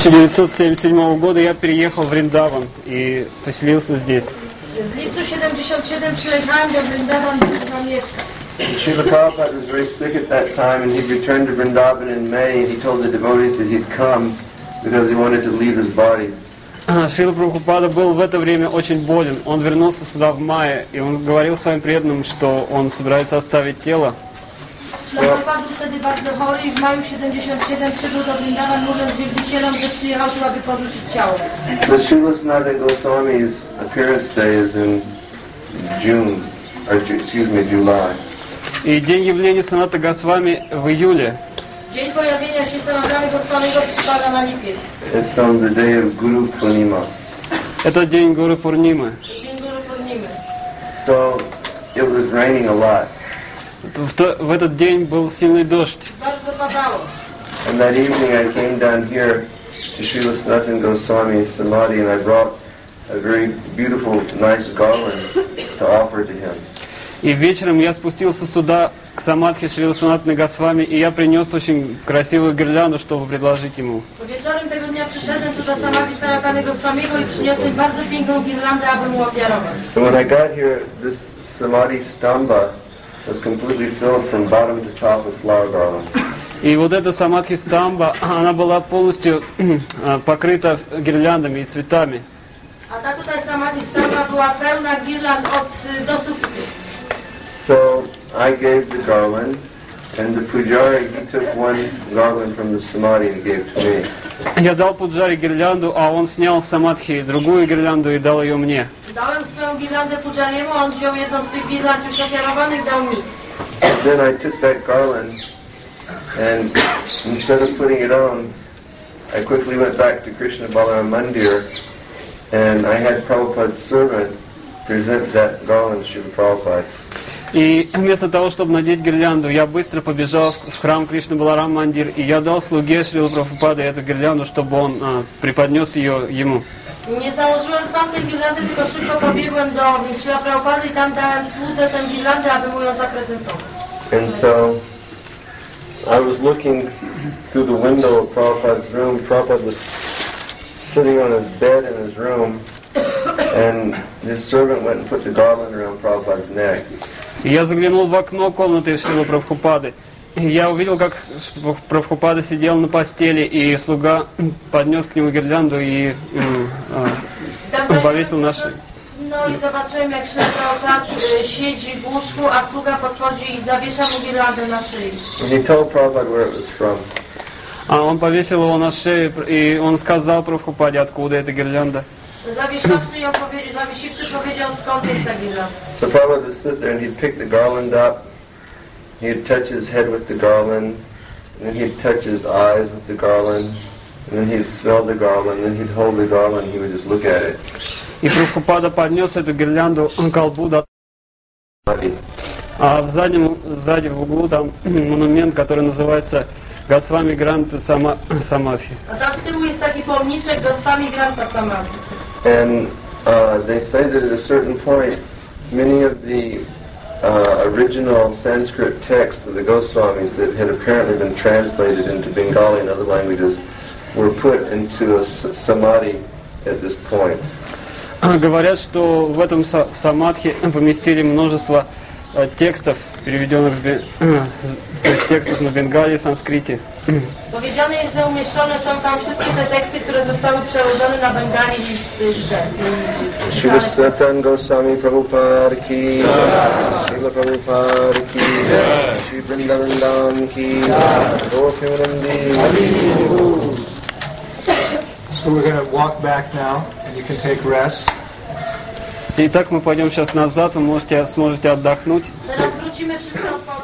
1977 года я переехал в Вриндаван и поселился здесь. W lipcu 77 przyjechałem do Vrindavan, gdzie tam mieszkam. Srila Prabhupada was very sick at that time, and he returned to Vrindavan in May. He told the devotees that he'd come because he wanted to leave his body. Шрила Прабхупада был в это время очень болен. Он вернулся сюда в мае, и он говорил своим преданным, что он собирается оставить тело. Prabhupada był wtedy bardzo chory i w maju 77 przybył do Vrindavan, mówiąc wielbicielom, że przyjechał tu, aby porzucić ciało. The Srila Sanatana Goswami's appearance day is in June, or July. И день явления Саната Госвами в июле. Dzień pojawienia się Sanatana Goswamiego przypada na lipiec. It's on the day of Guru Purnima. Это день Гуру Пурнимы. Dzień Guru Purnimy. So it was raining a lot. В этот день был сильный дождь. Bardzo padało. And that evening I came down here to Srila Sanatana Goswami's Samadhi, and I brought a very beautiful, nice garland to offer to him. И вечером я спустился сюда, к Самадхи Шрила Санатаны Госвами, и я принес очень красивую гирлянду, чтобы предложить ему. Wieczorem tego dnia przyszedłem tu do Samadhi Sanatana Goswamiego i przyniosłem bardzo piękną girlandę, aby mu ofiarować. And when I got here, this Samadhi Stamba was completely filled from bottom to top with flower garlands. И вот эта Самадхи Стамба, она была полностью покрыта гирляндами и цветами. A ta tutaj Samadhi Stamba była pełna girland do sufitu. So I gave the garland, and the pujari, he took one garland from the Samadhi and gave to me. Я дал Пуджаре гирлянду, а он снял с Самадхи другую гирлянду и дал ее мне. Dałem swoją girlandę Pujariemu, on wziął jedną z tych girland już ofiarowanych, dał mi. Then I took that garland, and instead of putting it on, I quickly went back to Krishna Balaram Mandir, and I had Prabhupada's servant present that garland to Prabhupada. И вместо того, чтобы надеть гирлянду, я быстро побежал в храм Кришны Баларам Мандир, и я дал слуге Шрилы Прабхупады эту гирлянду, чтобы он преподнес ее ему. Nie założyłem sam tej girlandy, tylko szybko pobiegłem do Srila Prabhupady i tam dałem słudze tę girlandę, aby mu ją zaprezentował. And so I was looking through the window of Prabhupada's room. Prabhupada was sitting on his bed in his room, and his servant went and put the garland around Prabhupada's neck. Я заглянул в окно комнаты Шрилы Прабхупады. Я увидел, как Прабхупада сидел на постели, и слуга поднес к нему гирлянду и повесил на шею. No i zobaczyłem, jak Srila Prabhupada siedzi w łóżku, a sługa podchodzi i zawiesza mu girlandę na szyi. And he told Prabhupada where it was from. А он повесил его на шею, и он сказал Прабхупаде, откуда эта гирлянда. Zawiesiwszy powiedział, skąd jest ta girlanda. So Prabhupada would sit there and he'd pick the garland up, he'd touch his head with the garland, and then he'd touch his eyes with the garland, and then he'd smell the garland, and then he'd hold the garland and he would just look at it. И Прабхупада поднес эту гирлянду к колбу, а сзади в углу там монумент, который называется Госвами Гранта Самадхи. A tam z tyłu jest taki pomniczek Goswami Granta Samadhi. And they say that at a certain point, many of the original Sanskrit texts of the Goswamis that had apparently been translated into Bengali and other languages were put into a samadhi at this point. Говорят, что в этом самадхи поместили множество текстов, переведенных то есть текстов на бенгале и санскрите. Powiedziane jest, że umieszczone są tam wszystkie te teksty, które zostały przełożone na bengali i Srila Sanatana Goswami Prabhupada ki, Srila Prabhupada ki, Sri Vrindavan Dham ki, So we're going to walk back now, and you can take rest. Итак, мы пойдем сейчас назад, вы сможете отдохнуть. Teraz wrócimy wszyscy od